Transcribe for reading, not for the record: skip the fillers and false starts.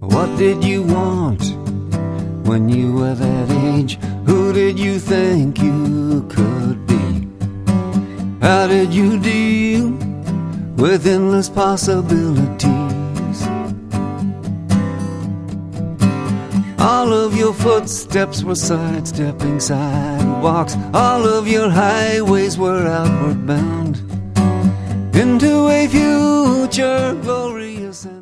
What did you want when you were that age? Who did you think you could be? How did you deal with endless possibilities? All of your footsteps were sidestepping sidewalks. All of your highways were outward bound into a future glorious and